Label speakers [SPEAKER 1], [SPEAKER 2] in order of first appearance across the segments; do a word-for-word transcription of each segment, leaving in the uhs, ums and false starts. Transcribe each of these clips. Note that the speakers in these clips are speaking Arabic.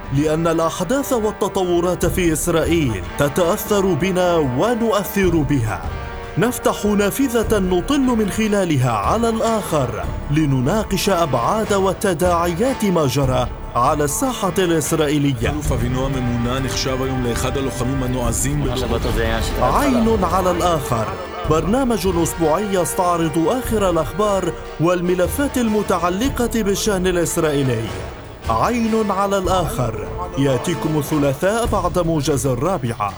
[SPEAKER 1] لأن الأحداث والتطورات في إسرائيل تتأثر بنا ونؤثر بها. نفتح نافذة نطل من خلالها على الآخر لنناقش أبعاد وتداعيات ما جرى على الساحة الإسرائيلية. عين على الآخر، برنامج أسبوعي يستعرض آخر الأخبار والملفات المتعلقة بالشأن الإسرائيلي. عين على الآخر يأتيكم الثلاثاء بعد موجز الرابعة.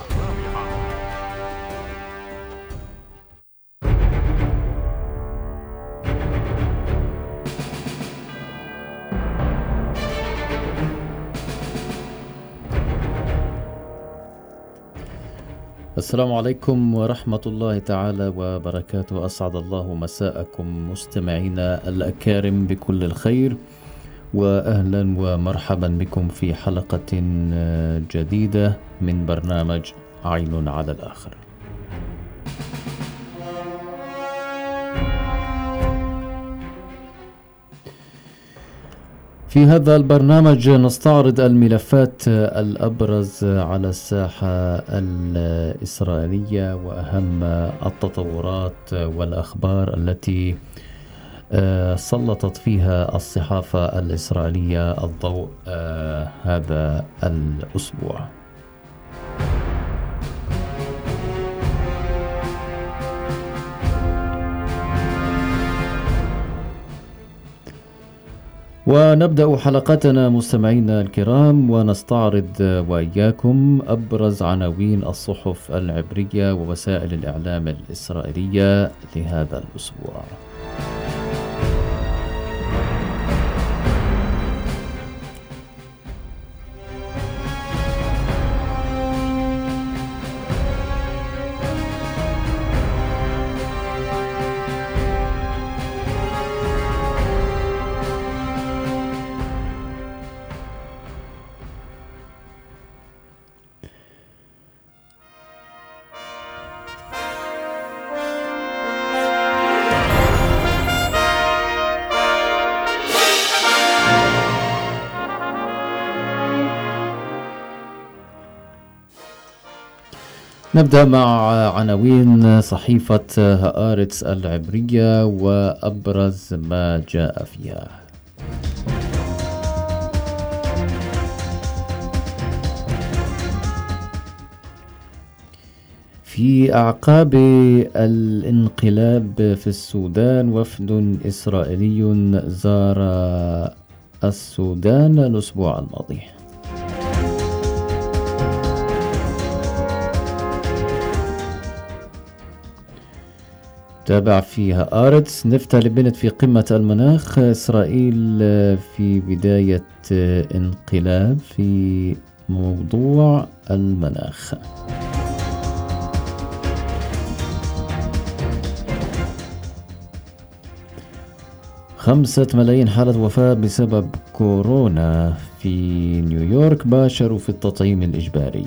[SPEAKER 2] السلام عليكم ورحمة الله تعالى وبركاته. أسعد الله مساءكم مستمعينا الأكارم بكل الخير، وأهلا ومرحبا بكم في حلقة جديدة من برنامج عين على الآخر. في هذا البرنامج نستعرض الملفات الأبرز على الساحة الإسرائيلية وأهم التطورات والأخبار التي سلطت فيها الصحافة الإسرائيلية الضوء هذا الأسبوع. ونبدأ حلقتنا مستمعينا الكرام ونستعرض وإياكم أبرز عناوين الصحف العبرية ووسائل الإعلام الإسرائيلية لهذا الأسبوع. نبدأ مع عناوين صحيفة هآرتس العبرية وأبرز ما جاء فيها. في أعقاب الانقلاب في السودان، وفد إسرائيلي زار السودان الأسبوع الماضي. تابع فيها آرتس، نفتالي بنت في قمة المناخ، إسرائيل في بداية انقلاب في موضوع المناخ. خمسة ملايين حالة وفاة بسبب كورونا في نيويورك، باشروا في التطعيم الإجباري.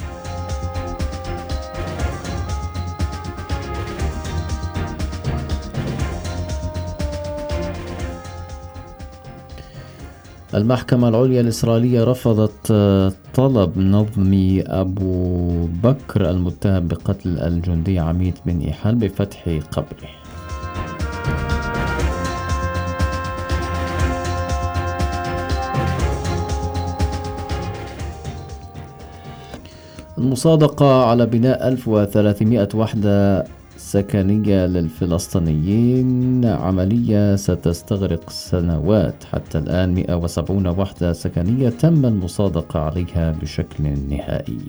[SPEAKER 2] المحكمة العليا الإسرائيلية رفضت طلب نظمي أبو بكر المتهم بقتل الجندي عميد بن إيحان بفتح قبره. المصادقة على بناء ألف وثلاثمائة وحدة سكنية للفلسطينيين، عملية ستستغرق سنوات. حتى الآن مئة وسبعين وحدة سكنية تم المصادقة عليها بشكل نهائي.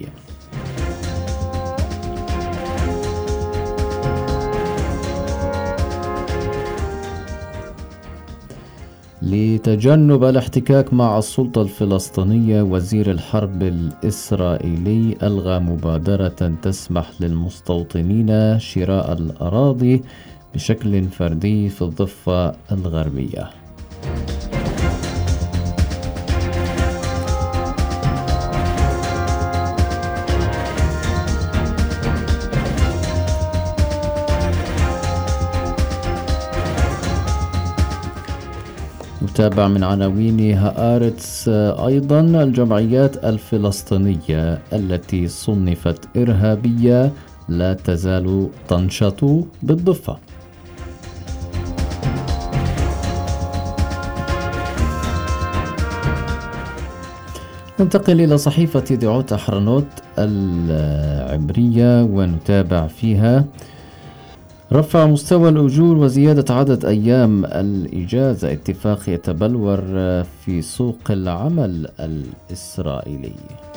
[SPEAKER 2] لتجنب الاحتكاك مع السلطة الفلسطينية، وزير الحرب الإسرائيلي ألغى مبادرة تسمح للمستوطنين شراء الأراضي بشكل فردي في الضفة الغربية. نتابع من عناوين هآرتس أيضا الجمعيات الفلسطينية التي صنفت إرهابية لا تزال تنشط بالضفة. ننتقل إلى صحيفة دعوت أحرنوت العبرية ونتابع فيها رفع مستوى الأجور وزيادة عدد أيام الإجازة، اتفاق يتبلور في سوق العمل الإسرائيلي.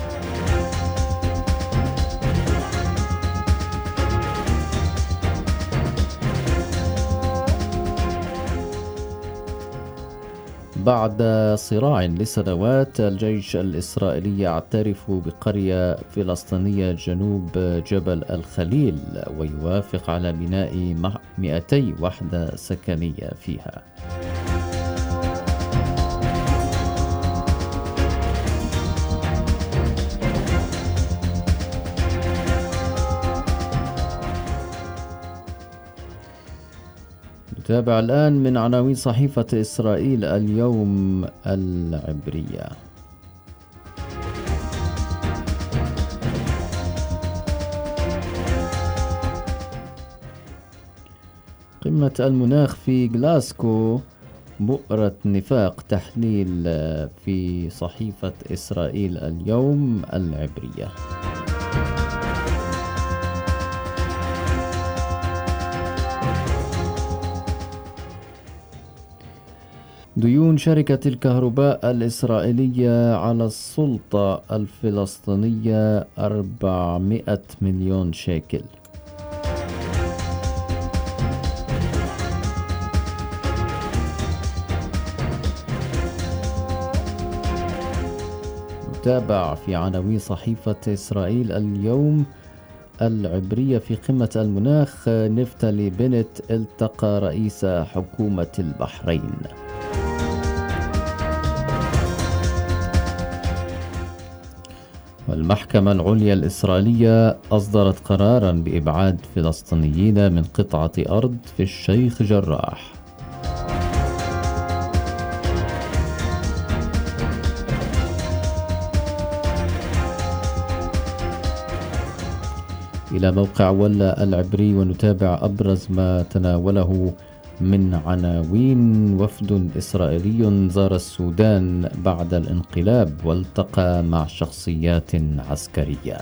[SPEAKER 2] بعد صراع لسنوات الجيش الإسرائيلي يعترف بقرية فلسطينية جنوب جبل الخليل ويوافق على بناء مئتي وحدة سكنية فيها. نتابع الآن من عناوين صحيفة إسرائيل اليوم العبرية. قمة المناخ في غلاسكو بؤرة نفاق، تحليل في صحيفة إسرائيل اليوم العبرية. ديون شركة الكهرباء الإسرائيلية على السلطة الفلسطينية أربعمائة مليون شيكل. نتابع في عناوين صحيفة إسرائيل اليوم العبرية في قمة المناخ، نفتالي بنت التقى رئيس حكومة البحرين. والمحكمة العليا الإسرائيلية أصدرت قراراً بإبعاد فلسطينيين من قطعة أرض في الشيخ جراح. إلى موقع ولا العبري ونتابع أبرز ما تناوله من عناوين. وفد إسرائيلي زار السودان بعد الانقلاب والتقى مع شخصيات عسكرية.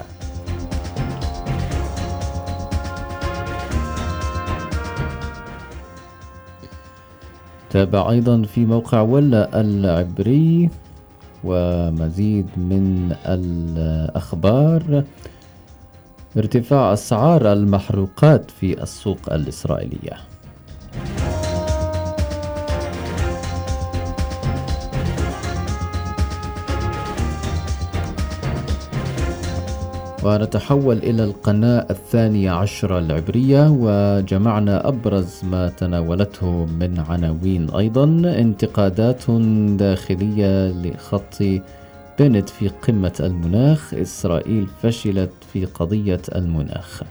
[SPEAKER 2] تابع أيضا في موقع ولا العبري ومزيد من الأخبار. ارتفاع أسعار المحروقات في السوق الإسرائيلية. ونتحول إلى القناة الثانية عشرة العبرية وجمعنا أبرز ما تناولته من عناوين. أيضا انتقادات داخلية لخط بنت في قمة المناخ، إسرائيل فشلت في قضية المناخ.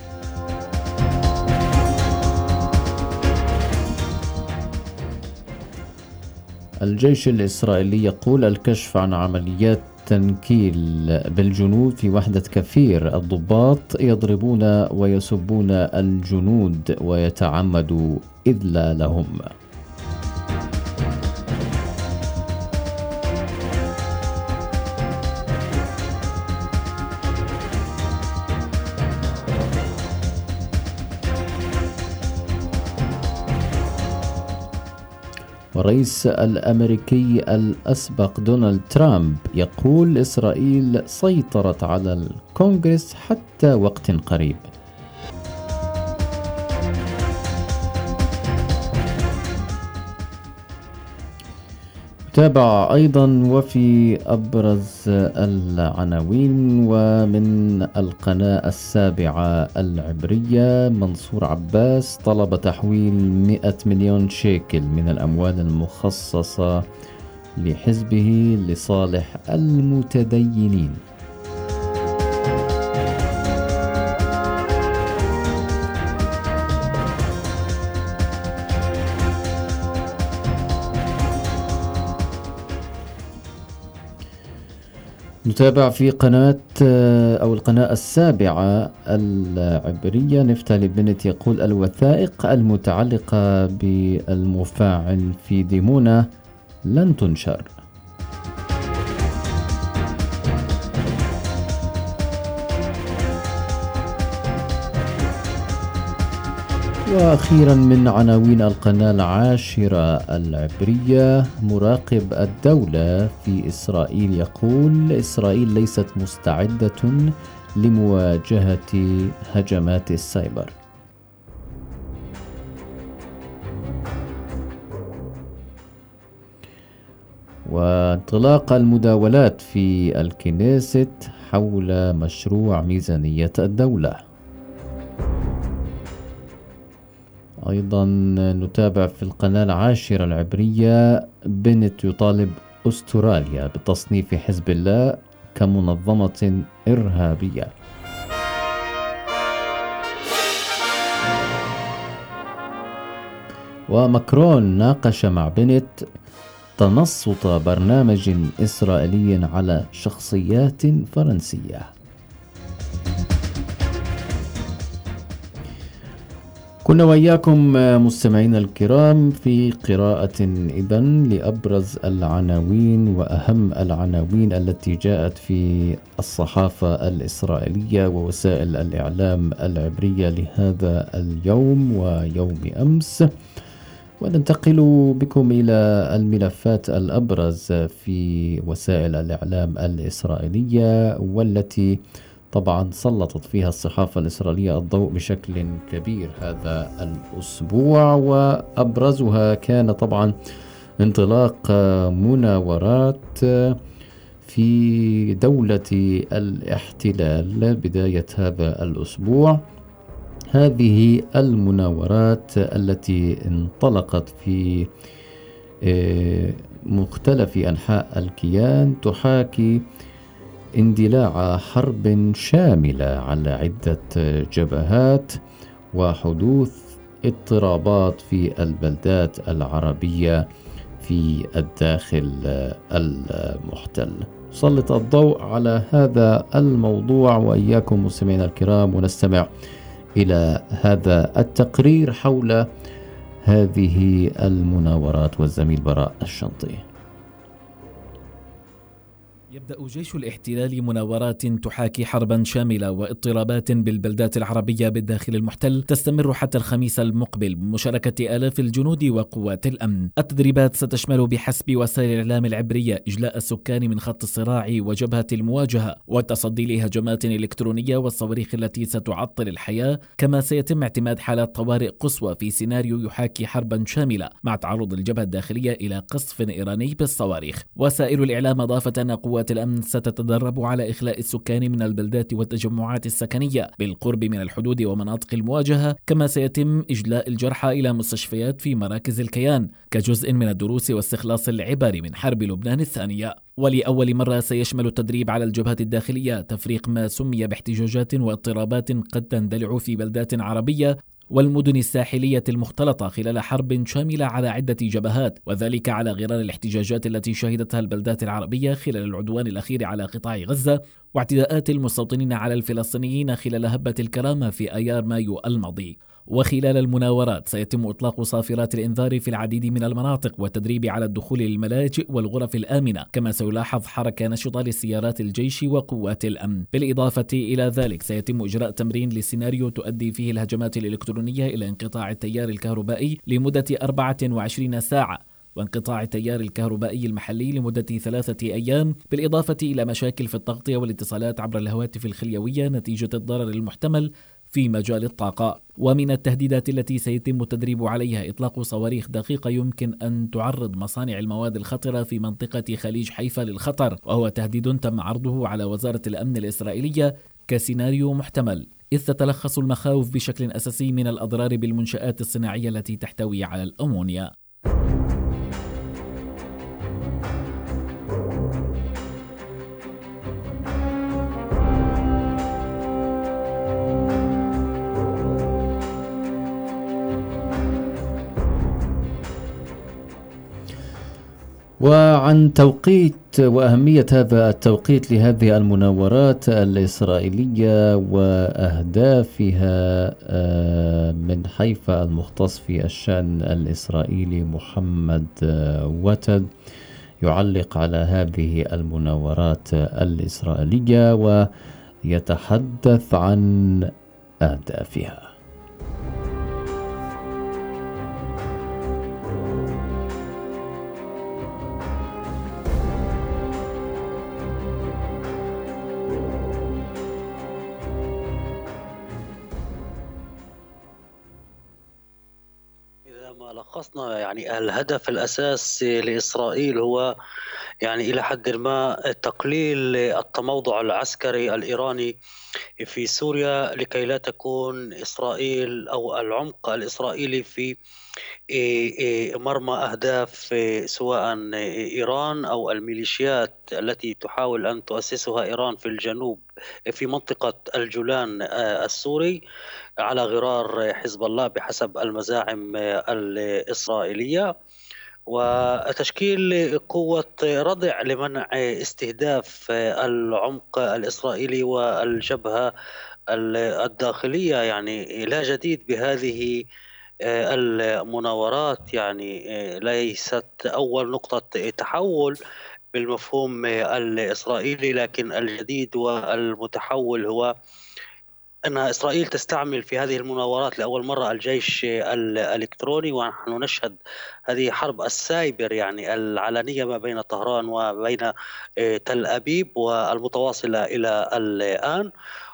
[SPEAKER 2] الجيش الإسرائيلي يقول الكشف عن عمليات تنكيل بالجنود في وحدة كفير، الضباط يضربون ويسبون الجنود ويتعمدوا إذلالهم. والرئيس الأمريكي الأسبق دونالد ترامب يقول إسرائيل سيطرت على الكونغرس حتى وقت قريب. تابع أيضا وفي أبرز العناوين ومن القناة السابعة العبرية. منصور عباس طلب تحويل مئة مليون شيكل من الأموال المخصصة لحزبه لصالح المتدينين. نتابع في قناة أو القناة السابعة العبرية. نفتالي بنت يقول: الوثائق المتعلقة بالمفاعل في ديمونة لن تنشر. وأخيرا من عناوين القناة العاشرة العبرية: مراقب الدولة في إسرائيل يقول: إسرائيل ليست مستعدة لمواجهة هجمات السايبر. وانطلاق المداولات في الكنيست حول مشروع ميزانية الدولة. أيضا نتابع في القناة العاشرة العبرية: بنت يطالب أستراليا بتصنيف حزب الله كمنظمة إرهابية. وماكرون ناقش مع بنت تنصت برنامج إسرائيلي على شخصيات فرنسية. كنا وإياكم مستمعين الكرام في قراءة إذن لأبرز العناوين وأهم العناوين التي جاءت في الصحافة الإسرائيلية ووسائل الإعلام العبرية لهذا اليوم ويوم أمس. وننتقل بكم إلى الملفات الأبرز في وسائل الإعلام الإسرائيلية، والتي طبعا سلطت فيها الصحافة الإسرائيلية الضوء بشكل كبير هذا الأسبوع. وأبرزها كان طبعا انطلاق مناورات في دولة الاحتلال بداية هذا الأسبوع. هذه المناورات التي انطلقت في مختلف أنحاء الكيان تحاكي اندلاع حرب شاملة على عدة جبهات وحدوث اضطرابات في البلدات العربية في الداخل المحتل. سلط الضوء على هذا الموضوع وإياكم مستمعينا الكرام، ونستمع إلى هذا التقرير حول هذه المناورات والزميل براء الشنطي.
[SPEAKER 3] يبدأ جيش الاحتلال مناورات تحاكي حربا شاملة واضطرابات بالبلدات العربية بالداخل المحتل تستمر حتى الخميس المقبل بمشاركة آلاف الجنود وقوات الأمن. التدريبات ستشمل بحسب وسائل الإعلام العبرية إجلاء السكان من خط الصراع وجبهة المواجهة والتصدي لهجمات إلكترونية والصواريخ التي ستعطل الحياة، كما سيتم اعتماد حالات طوارئ قصوى في سيناريو يحاكي حربا شاملة مع تعرض الجبهة الداخلية إلى قصف إيراني بالصواريخ. وسائل الإعلام أضافت أن قوات الأمن ستتدرب على إخلاء السكان من البلدات والتجمعات السكنية بالقرب من الحدود ومناطق المواجهة، كما سيتم إجلاء الجرحى إلى مستشفيات في مراكز الكيان كجزء من الدروس واستخلاص العبر من حرب لبنان الثانية. ولأول مرة سيشمل التدريب على الجبهة الداخلية تفريق ما سمي باحتجاجات واضطرابات قد تندلع في بلدات عربية والمدن الساحلية المختلطة خلال حرب شاملة على عدة جبهات، وذلك على غرار الاحتجاجات التي شهدتها البلدات العربية خلال العدوان الأخير على قطاع غزة واعتداءات المستوطنين على الفلسطينيين خلال هبة الكرامة في أيار مايو الماضي. وخلال المناورات سيتم إطلاق صافرات الإنذار في العديد من المناطق والتدريب على الدخول للملاجئ والغرف الآمنة، كما سيلاحظ حركة نشطة لسيارات الجيش وقوات الأمن. بالإضافة إلى ذلك سيتم إجراء تمرين لسيناريو تؤدي فيه الهجمات الإلكترونية إلى انقطاع التيار الكهربائي لمدة أربعة وعشرين ساعة وانقطاع التيار الكهربائي المحلي لمدة ثلاثة أيام، بالإضافة إلى مشاكل في التغطية والاتصالات عبر الهواتف الخليوية نتيجة الضرر المحتمل في مجال الطاقة. ومن التهديدات التي سيتم التدريب عليها إطلاق صواريخ دقيقة يمكن أن تعرض مصانع المواد الخطرة في منطقة خليج حيفا للخطر، وهو تهديد تم عرضه على وزارة الأمن الإسرائيلية كسيناريو محتمل، إذ تتلخص المخاوف بشكل أساسي من الأضرار بالمنشآت الصناعية التي تحتوي على الأمونيا.
[SPEAKER 2] وعن توقيت وأهمية هذا التوقيت لهذه المناورات الإسرائيلية وأهدافها من حيفا المختص في الشأن الإسرائيلي محمد وتد يعلق على هذه المناورات الإسرائيلية ويتحدث عن أهدافها.
[SPEAKER 4] لخصنا يعني الهدف الأساسي لإسرائيل هو يعني إلى حد ما تقليل التموضع العسكري الإيراني في سوريا لكي لا تكون إسرائيل أو العمق الإسرائيلي في مرمى أهداف سواء إيران أو الميليشيات التي تحاول أن تؤسسها إيران في الجنوب في منطقة الجولان السوري على غرار حزب الله بحسب المزاعم الإسرائيلية، وتشكيل قوة ردع لمنع استهداف العمق الإسرائيلي والجبهة الداخلية. يعني لا جديد بهذه المناورات، يعني ليست أول نقطة تحول بالمفهوم الإسرائيلي، لكن الجديد والمتحول هو أن إسرائيل تستعمل في هذه المناورات لأول مرة الجيش الإلكتروني، ونحن نشهد هذه حرب السايبر يعني العلنية ما بين طهران وبين تل أبيب والمتواصلة إلى الآن.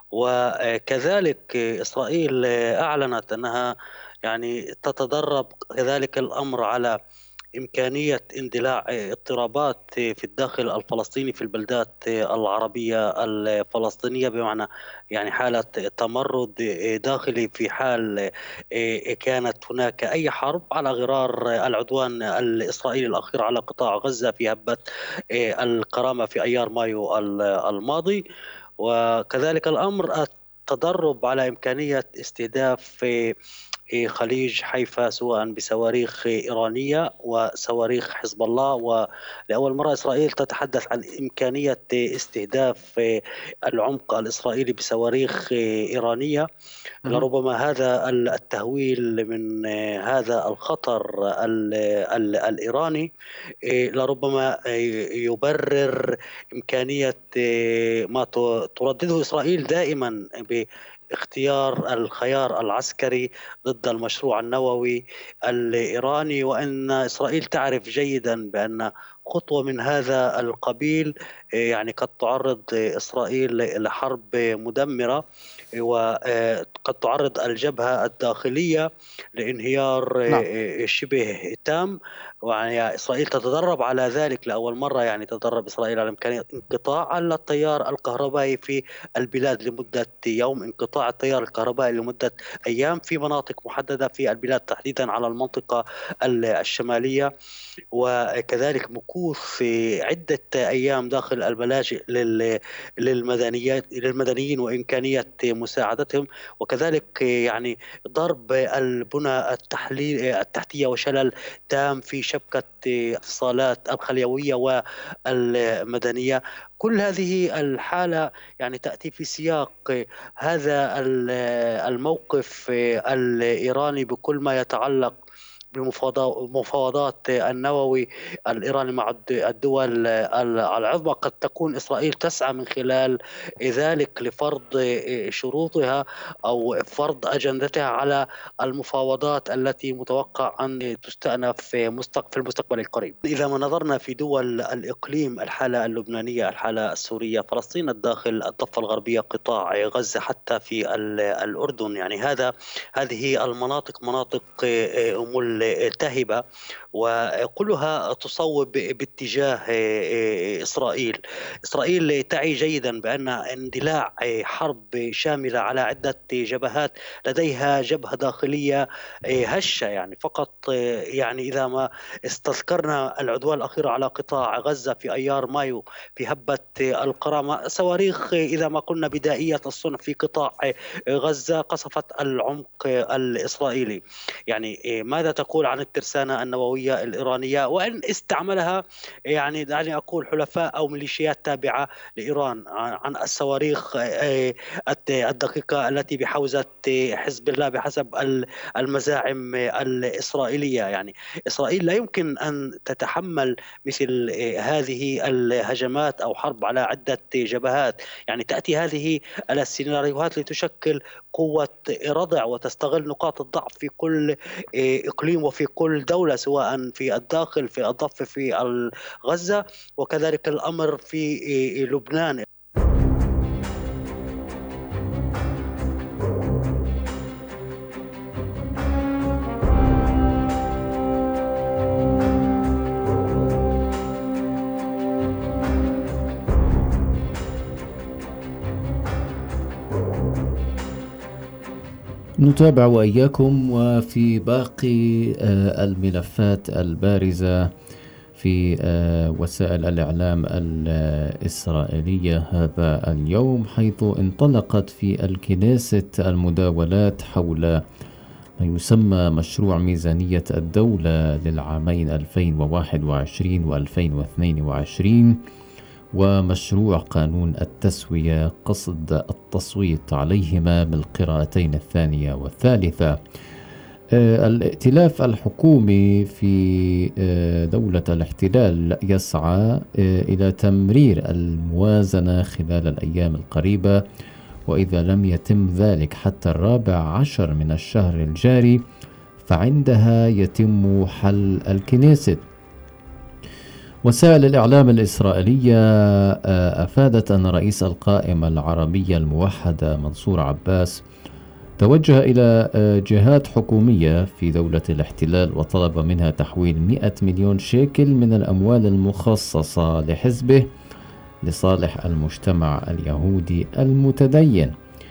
[SPEAKER 4] وكذلك إسرائيل أعلنت أنها يعني تتدرب كذلك الأمر على إمكانية اندلاع اضطرابات في الداخل الفلسطيني في البلدات العربية الفلسطينية، بمعنى يعني حالة تمرد داخلي في حال كانت هناك أي حرب على غرار العدوان الإسرائيلي الأخير على قطاع غزة في هبة الكرامة في أيار مايو الماضي. وكذلك الأمر التدرب على إمكانية استهداف خليج حيفا سواء بصواريخ إيرانية وصواريخ حزب الله، ولأول مرة إسرائيل تتحدث عن إمكانية استهداف العمق الإسرائيلي بصواريخ إيرانية. لربما هذا التهويل من هذا الخطر الإيراني لربما يبرر إمكانية ما تردده إسرائيل دائما ب اختيار الخيار العسكري ضد المشروع النووي الإيراني، وأن إسرائيل تعرف جيدا بأن خطوة من هذا القبيل يعني قد تعرض إسرائيل لحرب مدمرة، وقد تعرض الجبهة الداخلية لانهيار نعم. شبه تام. ويعني إسرائيل تتدرب على ذلك لأول مرة، يعني تتدرب إسرائيل على إمكانية انقطاع التيار الكهربائي في البلاد لمدة يوم، انقطاع التيار الكهربائي لمدة أيام في مناطق محددة في البلاد تحديدا على المنطقة الشمالية، وكذلك مكوث عدة أيام داخل الملاجئ للمدنيات للمدنيين وإمكانية مساعدتهم، وكذلك يعني ضرب البنى التحليل التحتية وشلل تام في شبكة اتصالات الخليوية والمدنية. كل هذه الحالة يعني تأتي في سياق هذا الموقف الإيراني بكل ما يتعلق بمفاوضات النووي الإيراني مع الدول العظمى. قد تكون إسرائيل تسعى من خلال ذلك لفرض شروطها أو فرض أجندتها على المفاوضات التي متوقع أن تستأنف في المستقبل القريب. إذا ما نظرنا في دول الإقليم، الحالة اللبنانية، الحالة السورية، فلسطين الداخل، الضفة الغربية، قطاع غزة، حتى في الأردن، يعني هذا هذه المناطق مناطق ملتهبة وكلها تصوب باتجاه إسرائيل. إسرائيل تعي جيدا بأن اندلاع حرب شاملة على عدة جبهات لديها جبهة داخلية هشة، يعني فقط يعني إذا ما استذكرنا العدوان الأخير على قطاع غزة في أيار مايو في هبة الكرامة، صواريخ إذا ما قلنا بدائية الصنع في قطاع غزة قصفت العمق الإسرائيلي. يعني ماذا تقول عن الترسانة النووية الشعبوية الإيرانية، وإن استعملها يعني دعني أقول حلفاء أو ميليشيات تابعة لإيران عن الصواريخ الدقيقة التي بحوزة حزب الله بحسب المزاعم الإسرائيلية. يعني إسرائيل لا يمكن أن تتحمل مثل هذه الهجمات أو حرب على عدة جبهات. يعني تأتي هذه السيناريوهات لتشكل قوة ردع وتستغل نقاط الضعف في كل إقليم وفي كل دولة، سواء في الداخل في الضفة في غزة وكذلك الأمر في لبنان.
[SPEAKER 2] نتابع وإياكم وفي باقي الملفات البارزة في وسائل الإعلام الإسرائيلية هذا اليوم، حيث انطلقت في الكنيست المداولات حول ما يسمى مشروع ميزانية الدولة للعامين ألفين وواحد وعشرين وألفين واثنين وعشرين ومشروع قانون التسوية قصد التصويت عليهما بالقراءتين الثانية والثالثة. الائتلاف الحكومي في دولة الاحتلال يسعى إلى تمرير الموازنة خلال الأيام القريبة، وإذا لم يتم ذلك حتى الرابع عشر من الشهر الجاري فعندها يتم حل الكنيست. وسائل الإعلام الإسرائيلية أفادت أن رئيس القائمة العربية الموحدة منصور عباس توجه إلى جهات حكومية في دولة الاحتلال وطلب منها تحويل مئة مليون شيكل من الأموال المخصصة لحزبه لصالح المجتمع اليهودي المتدين.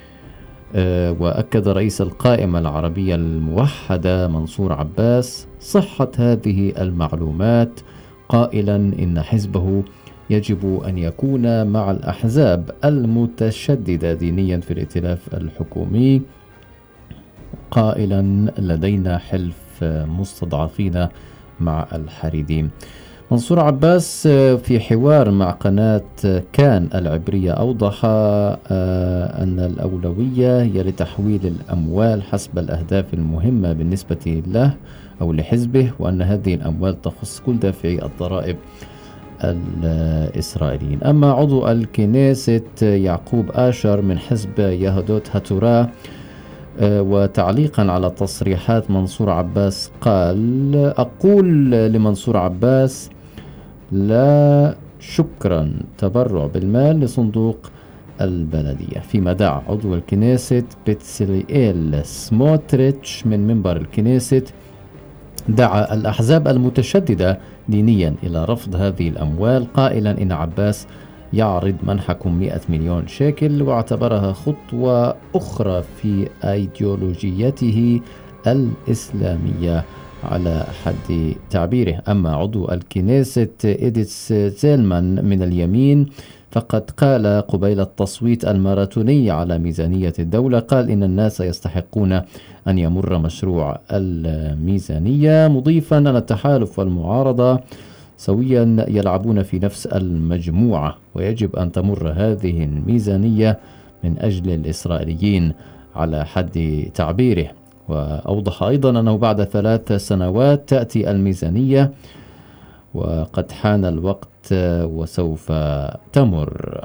[SPEAKER 2] وأكد رئيس القائمة العربية الموحدة منصور عباس صحة هذه المعلومات، قائلا إن حزبه يجب أن يكون مع الأحزاب المتشددة دينيا في الائتلاف الحكومي، قائلا لدينا حلف مستضعفين مع الحريديم. منصور عباس في حوار مع قناة كان العبرية أوضح أن الأولوية هي لتحويل الأموال حسب الأهداف المهمة بالنسبة له أو لحزبه، وأن هذه الأموال تخص كل دافعي الضرائب الإسرائيليين. أما عضو الكنيست يعقوب آشر من حزب يهودوت هاتورا وتعليقا على تصريحات منصور عباس قال: أقول لمنصور عباس لا شكرا، تبرع بالمال لصندوق البلدية. فيما دعا عضو الكنيست بتسليئيل سموتريتش من منبر الكنيست دعا الأحزاب المتشددة دينيا إلى رفض هذه الأموال، قائلا إن عباس يعرض منحكم مئة مليون شيكل، واعتبرها خطوة أخرى في أيديولوجيته الإسلامية على حد تعبيره. أما عضو الكنيست إديتس زيلمان من اليمين فقد قال قبيل التصويت الماراثوني على ميزانية الدولة، قال إن الناس يستحقون أن يمر مشروع الميزانية، مضيفا أن التحالف والمعارضة سويا يلعبون في نفس المجموعة، ويجب أن تمر هذه الميزانية من أجل الإسرائيليين على حد تعبيره. وأوضح أيضا أنه بعد ثلاث سنوات تأتي الميزانية وقد حان الوقت وسوف تمر.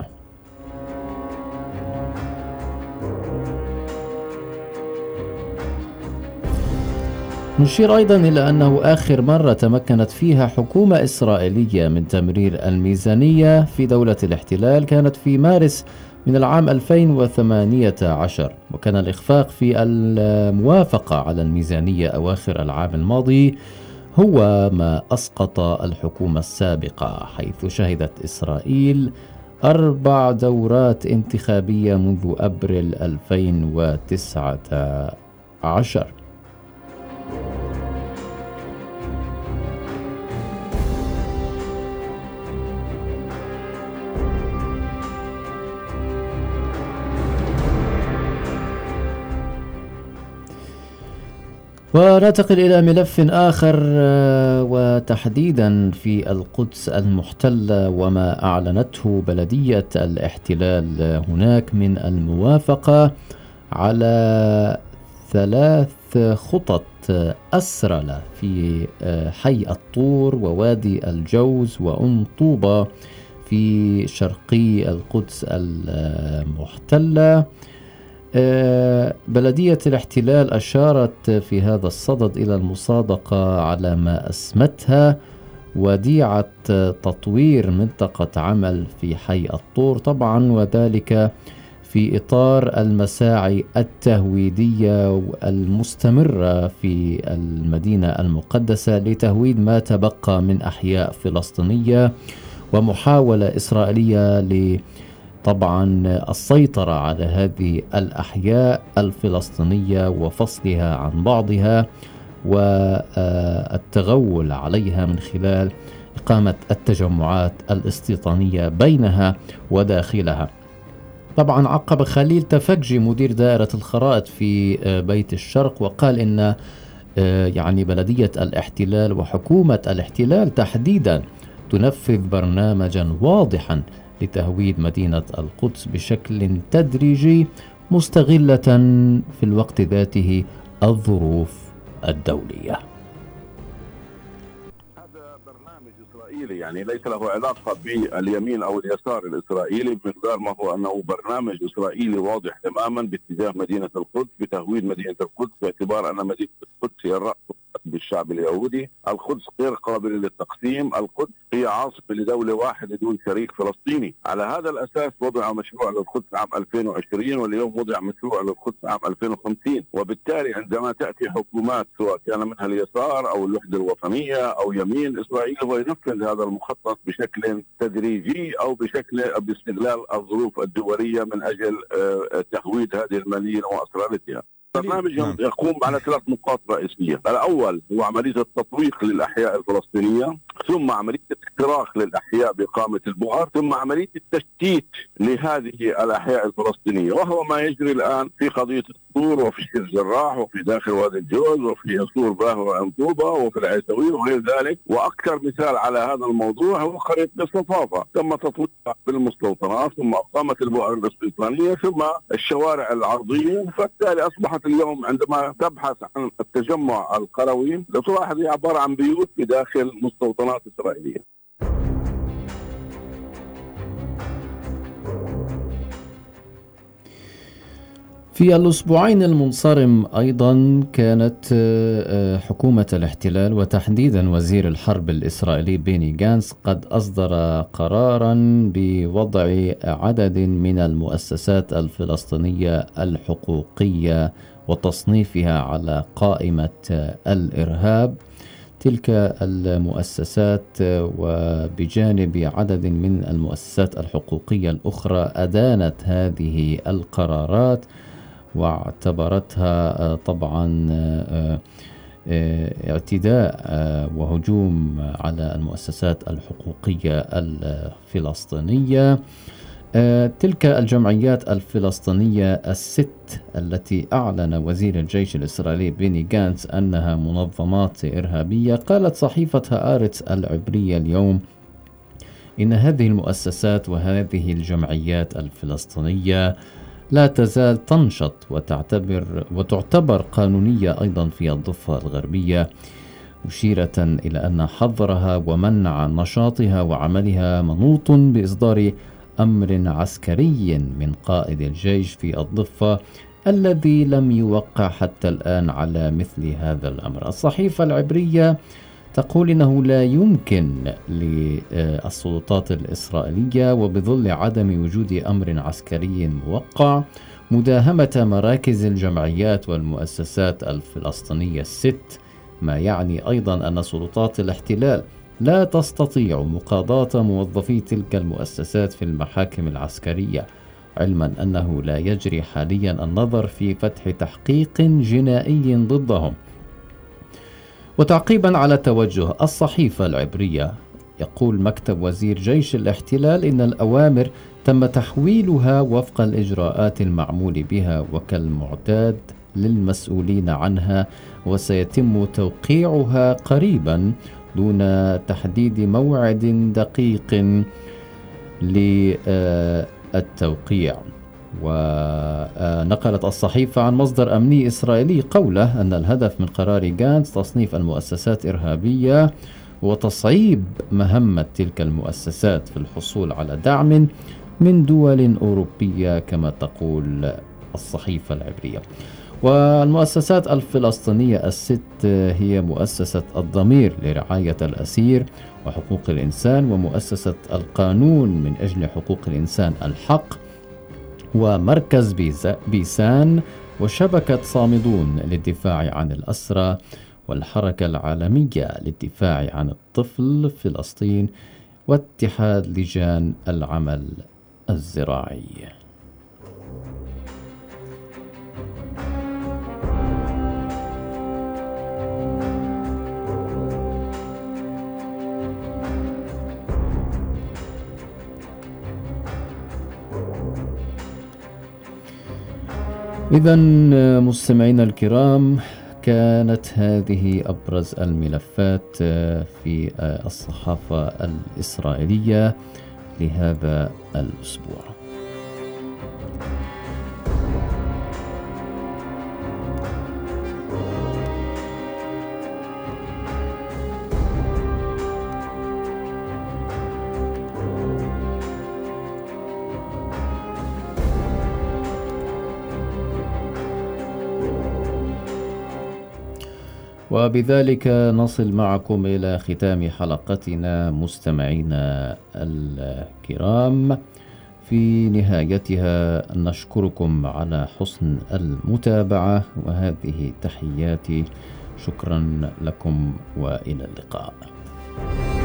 [SPEAKER 2] نشير أيضا إلى أنه آخر مرة تمكنت فيها حكومة إسرائيلية من تمرير الميزانية في دولة الاحتلال كانت في مارس من العام ألفين وثمانية عشر، وكان الإخفاق في الموافقة على الميزانية أواخر العام الماضي هو ما أسقط الحكومة السابقة، حيث شهدت إسرائيل أربع دورات انتخابية منذ أبريل ألفين وتسعة عشر. وننتقل إلى ملف آخر وتحديدا في القدس المحتلة وما أعلنته بلدية الاحتلال هناك من الموافقة على ثلاث خطط أسرلة في حي الطور ووادي الجوز وأم طوبة في شرقي القدس المحتلة. بلدية الاحتلال أشارت في هذا الصدد إلى المصادقة على ما أسمتها وديعة تطوير منطقة عمل في حي الطور، طبعا وذلك في إطار المساعي التهويدية المستمرة في المدينة المقدسة لتهويد ما تبقى من أحياء فلسطينية، ومحاولة إسرائيلية ل طبعا السيطرة على هذه الأحياء الفلسطينية وفصلها عن بعضها والتغول عليها من خلال إقامة التجمعات الاستيطانية بينها وداخلها. طبعا عقب خليل تفجي مدير دائرة الخرائط في بيت الشرق وقال إن يعني بلدية الاحتلال وحكومة الاحتلال تحديدا تنفذ برنامجا واضحا لتهويد مدينة القدس بشكل تدريجي مستغلة في الوقت ذاته الظروف الدولية.
[SPEAKER 5] هذا برنامج إسرائيلي يعني ليس له علاقة باليمين أو اليسار الإسرائيلي، بمقدار ما هو أنه برنامج إسرائيلي واضح تماما باتجاه مدينة القدس، بتهويد مدينة القدس، باعتبار أن مدينة القدس هي الرأس بالشعب اليهودي. القدس غير قابلة للتقسيم، القدس هي عاصمة لدولة واحدة دون شريك فلسطيني. على هذا الأساس وضع مشروع للقدس عام ألفين وعشرين، واليوم وضع مشروع للقدس عام ألفين وخمسين. وبالتالي عندما تأتي حكومات سواء كان منها اليسار أو الوحدة الوطنية أو يمين، إسرائيل هو ينفذ هذا المخطط بشكل تدريجي أو بشكل باستغلال الظروف الدولية من أجل تهويد هذه المدينة وأسرارتها. برنامج يقوم على ثلاث نقاط رئيسية. الأول هو عملية التطويق للأحياء الفلسطينية، ثم عملية الاختراق للأحياء بإقامة البؤر، ثم عملية التشتيت لهذه الأحياء الفلسطينية، وهو ما يجري الآن في قضية الطور وفي شير الجراح وفي داخل وادي الجوز وفي سور باهر وأم طوبة وفي العيسوي وغير ذلك. وأكثر مثال على هذا الموضوع هو قرية الصفافة، تم تطويرها بالمستوطنات ثم إقامة البؤر الاستيطانية ثم الشوارع العرضية. فبالتالي أصبحت اليوم عندما تبحث عن التجمع القروي لتلاحظ هي عبارة عن بيوت بداخل مستوطنات إسرائيلية.
[SPEAKER 2] في الأسبوعين المنصرم أيضا كانت حكومة الاحتلال وتحديدا وزير الحرب الإسرائيلي بيني جانس قد أصدر قرارا بوضع عدد من المؤسسات الفلسطينية الحقوقية وتصنيفها على قائمة الإرهاب. تلك المؤسسات وبجانب عدد من المؤسسات الحقوقية الأخرى أدانت هذه القرارات واعتبرتها طبعا اعتداء وهجوم على المؤسسات الحقوقية الفلسطينية. تلك الجمعيات الفلسطينية الست التي أعلن وزير الجيش الإسرائيلي بيني جانتس أنها منظمات إرهابية، قالت صحيفة هآرتس العبرية اليوم إن هذه المؤسسات وهذه الجمعيات الفلسطينية لا تزال تنشط وتعتبر وتعتبر قانونية أيضا في الضفة الغربية، مشيرة إلى أن حظرها ومنع نشاطها وعملها منوط بإصدار أمر عسكري من قائد الجيش في الضفة الذي لم يوقع حتى الآن على مثل هذا الأمر. الصحيفة العبرية تقول إنه لا يمكن للسلطات الإسرائيلية وبظل عدم وجود أمر عسكري موقع مداهمة مراكز الجمعيات والمؤسسات الفلسطينية الست، ما يعني أيضا أن سلطات الاحتلال لا تستطيع مقاضاة موظفي تلك المؤسسات في المحاكم العسكرية، علما أنه لا يجري حاليا النظر في فتح تحقيق جنائي ضدهم. وتعقيبا على توجه الصحيفة العبرية، يقول مكتب وزير جيش الاحتلال إن الأوامر تم تحويلها وفق الإجراءات المعمول بها وكالمعتاد للمسؤولين عنها، وسيتم توقيعها قريبا دون تحديد موعد دقيق للتوقيع. ونقلت الصحيفة عن مصدر أمني إسرائيلي قوله أن الهدف من قرار غانتس تصنيف المؤسسات إرهابية وتصعيب مهمة تلك المؤسسات في الحصول على دعم من دول أوروبية كما تقول الصحيفة العبرية. والمؤسسات الفلسطينية الست هي مؤسسة الضمير لرعاية الأسير وحقوق الإنسان، ومؤسسة القانون من أجل حقوق الإنسان الحق، ومركز بيسان، وشبكة صامدون للدفاع عن الأسرى، والحركة العالمية للدفاع عن الطفل فلسطين، واتحاد لجان العمل الزراعي. إذن مستمعينا الكرام، كانت هذه أبرز الملفات في الصحافة الإسرائيلية لهذا الأسبوع. وبذلك نصل معكم إلى ختام حلقتنا مستمعينا الكرام. في نهايتها نشكركم على حسن المتابعة، وهذه تحياتي، شكرا لكم وإلى اللقاء.